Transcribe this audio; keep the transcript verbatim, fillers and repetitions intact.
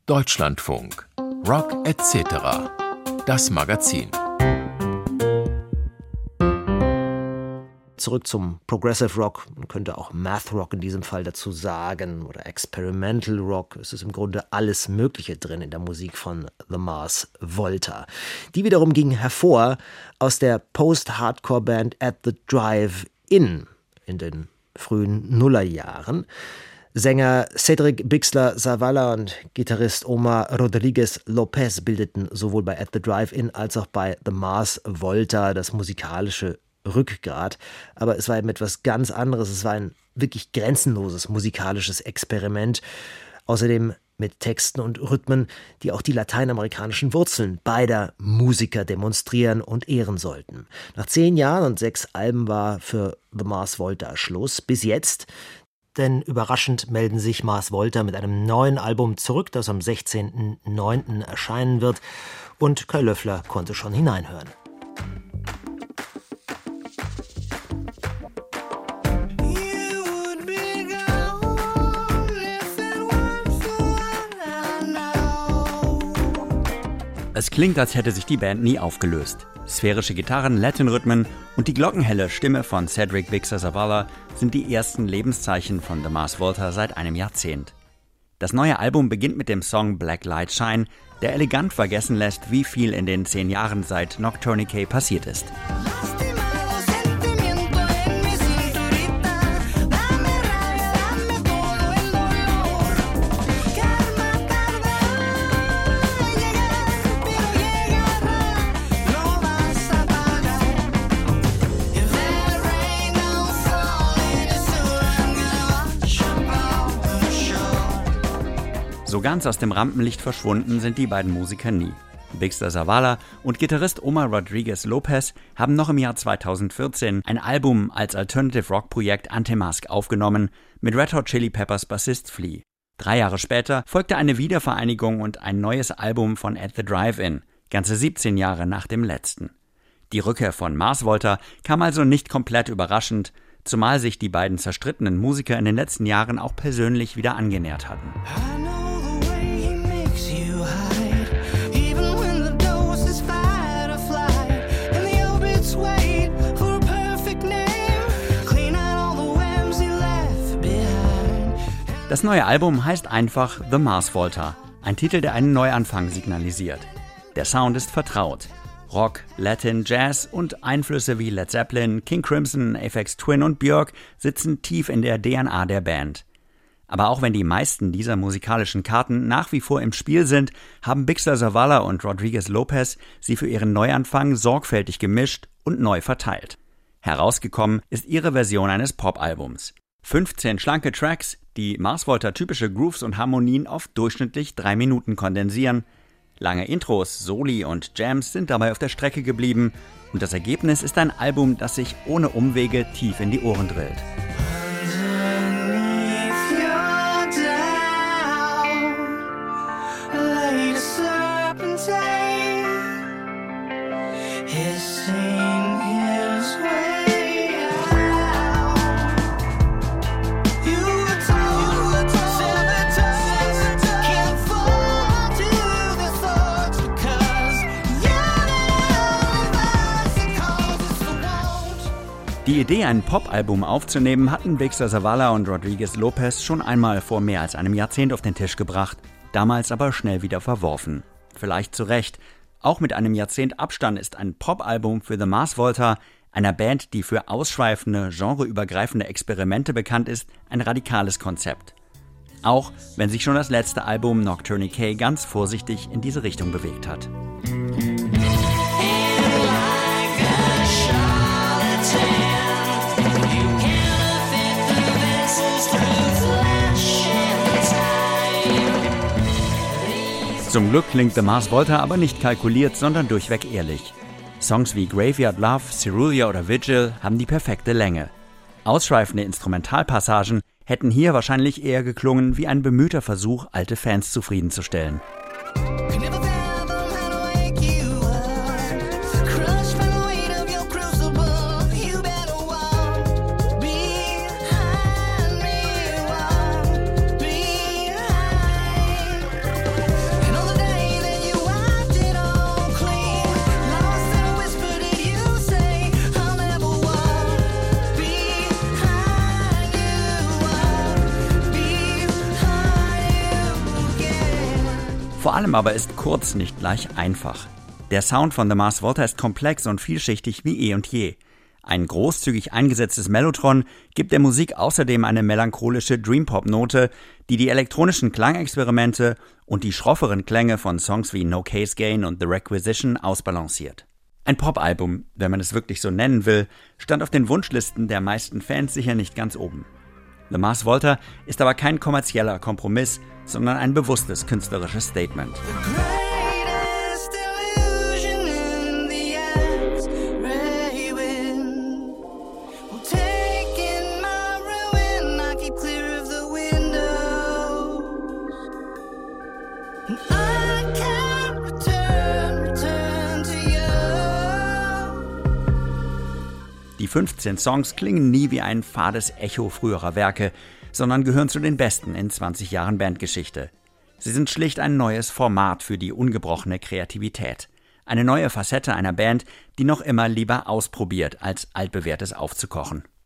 Deutschlandfunk. Rock et cetera. Das Magazin. Zurück zum Progressive Rock, man könnte auch Math Rock in diesem Fall dazu sagen, oder Experimental Rock. Es ist im Grunde alles Mögliche drin in der Musik von The Mars Volta. Die wiederum ging hervor aus der Post-Hardcore-Band At the Drive-In in den frühen Nullerjahren. Sänger Cedric Bixler-Zavala und Gitarrist Omar Rodriguez Lopez bildeten sowohl bei At the Drive-In als auch bei The Mars Volta das musikalische Rückgrat. Aber es war eben etwas ganz anderes. Es war ein wirklich grenzenloses musikalisches Experiment. Außerdem mit Texten und Rhythmen, die auch die lateinamerikanischen Wurzeln beider Musiker demonstrieren und ehren sollten. Nach zehn Jahren und sechs Alben war für The Mars Volta Schluss. Bis jetzt. Denn überraschend melden sich Mars Volta mit einem neuen Album zurück, das am sechzehnten neunten erscheinen wird. Und Kai Löffler konnte schon hineinhören. Es klingt, als hätte sich die Band nie aufgelöst. Sphärische Gitarren, Latin-Rhythmen und die glockenhelle Stimme von Cedric Bixler-Zavala sind die ersten Lebenszeichen von The Mars Volta seit einem Jahrzehnt. Das neue Album beginnt mit dem Song Black Light Shine, der elegant vergessen lässt, wie viel in den zehn Jahren seit Nocturnicade passiert ist. So ganz aus dem Rampenlicht verschwunden sind die beiden Musiker nie. Bixler-Zavala und Gitarrist Omar Rodriguez Lopez haben noch im Jahr zweitausendvierzehn ein Album als Alternative-Rock-Projekt Anti-Mask aufgenommen mit Red Hot Chili Peppers Bassist Flea. Drei Jahre später folgte eine Wiedervereinigung und ein neues Album von At the Drive-In, ganze siebzehn Jahre nach dem letzten. Die Rückkehr von Mars Volta kam also nicht komplett überraschend, zumal sich die beiden zerstrittenen Musiker in den letzten Jahren auch persönlich wieder angenähert hatten. Das neue Album heißt einfach The Mars Volta, ein Titel, der einen Neuanfang signalisiert. Der Sound ist vertraut. Rock, Latin, Jazz und Einflüsse wie Led Zeppelin, King Crimson, Aphex Twin und Björk sitzen tief in der D N A der Band. Aber auch wenn die meisten dieser musikalischen Karten nach wie vor im Spiel sind, haben Bixler-Zavala und Rodriguez Lopez sie für ihren Neuanfang sorgfältig gemischt und neu verteilt. Herausgekommen ist ihre Version eines Pop-Albums. fünfzehn schlanke Tracks, die Mars Volta typische Grooves und Harmonien auf durchschnittlich drei Minuten kondensieren. Lange Intros, Soli und Jams sind dabei auf der Strecke geblieben und das Ergebnis ist ein Album, das sich ohne Umwege tief in die Ohren drillt. Die Idee, ein Pop-Album aufzunehmen, hatten Bixler-Zavala und Rodriguez Lopez schon einmal vor mehr als einem Jahrzehnt auf den Tisch gebracht, damals aber schnell wieder verworfen. Vielleicht zu Recht. Auch mit einem Jahrzehnt Abstand ist ein Pop-Album für The Mars Volta, einer Band, die für ausschweifende, genreübergreifende Experimente bekannt ist, ein radikales Konzept. Auch wenn sich schon das letzte Album Nocturnicade ganz vorsichtig in diese Richtung bewegt hat. Zum Glück klingt The Mars Volta aber nicht kalkuliert, sondern durchweg ehrlich. Songs wie Graveyard Love, Cerulean oder Vigil haben die perfekte Länge. Ausschweifende Instrumentalpassagen hätten hier wahrscheinlich eher geklungen wie ein bemühter Versuch, alte Fans zufriedenzustellen. Vor allem aber ist kurz nicht gleich einfach. Der Sound von The Mars Volta ist komplex und vielschichtig wie eh und je. Ein großzügig eingesetztes Mellotron gibt der Musik außerdem eine melancholische Dream-Pop-Note, die die elektronischen Klangexperimente und die schrofferen Klänge von Songs wie No Case Gain und The Requisition ausbalanciert. Ein Pop-Album, wenn man es wirklich so nennen will, stand auf den Wunschlisten der meisten Fans sicher nicht ganz oben. The Mars Volta ist aber kein kommerzieller Kompromiss, sondern ein bewusstes künstlerisches Statement. Die fünfzehn Songs klingen nie wie ein fades Echo früherer Werke, sondern gehören zu den besten in zwanzig Jahren Bandgeschichte. Sie sind schlicht ein neues Format für die ungebrochene Kreativität. Eine neue Facette einer Band, die noch immer lieber ausprobiert, als altbewährtes aufzukochen.